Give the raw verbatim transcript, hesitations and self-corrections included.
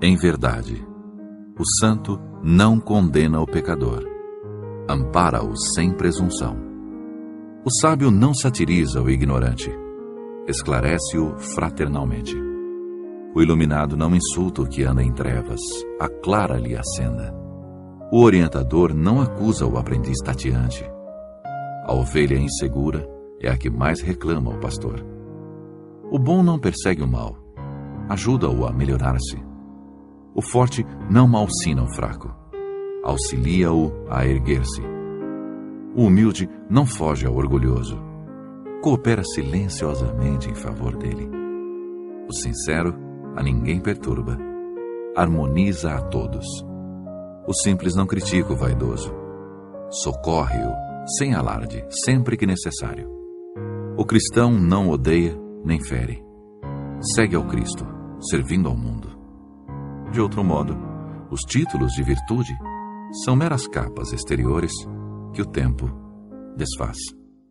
Em verdade, o santo não condena o pecador, ampara-o sem presunção. O sábio não satiriza o ignorante, esclarece-o fraternalmente. O iluminado não insulta o que anda em trevas, aclara-lhe a senda. O orientador não acusa o aprendiz tateante. A ovelha insegura é a que mais reclama o pastor. O bom não persegue o mal, ajuda-o a melhorar-se. O forte não malsina o fraco, auxilia-o a erguer-se. O humilde não foge ao orgulhoso, coopera silenciosamente em favor dele. O sincero a ninguém perturba, harmoniza a todos. O simples não critica o vaidoso, socorre-o sem alarde, sempre que necessário. O cristão não odeia nem fere, segue ao Cristo, servindo ao mundo. De outro modo, os títulos de virtude são meras capas exteriores que o tempo desfaz.